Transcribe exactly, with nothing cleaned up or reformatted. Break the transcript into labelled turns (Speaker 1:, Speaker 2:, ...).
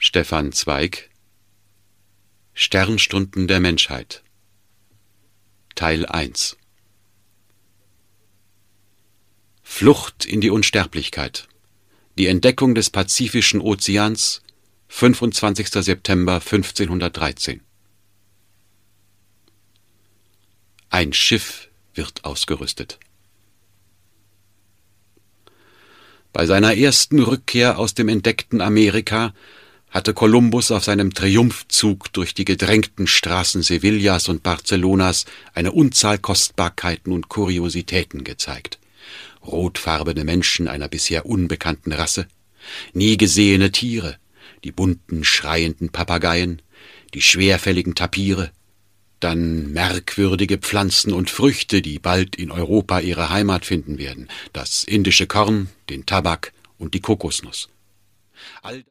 Speaker 1: Stefan Zweig: Sternstunden der Menschheit Teil eins. Flucht in die Unsterblichkeit. Die Entdeckung des Pazifischen Ozeans, fünfundzwanzigster September fünfzehnhundertdreizehn. Ein Schiff wird ausgerüstet. Bei seiner ersten Rückkehr aus dem entdeckten Amerika hatte Kolumbus auf seinem Triumphzug durch die gedrängten Straßen Sevillas und Barcelonas eine Unzahl Kostbarkeiten und Kuriositäten gezeigt. Rotfarbene Menschen einer bisher unbekannten Rasse, nie gesehene Tiere, die bunten, schreienden Papageien, die schwerfälligen Tapire, dann merkwürdige Pflanzen und Früchte, die bald in Europa ihre Heimat finden werden, das indische Korn, den Tabak und die Kokosnuss. All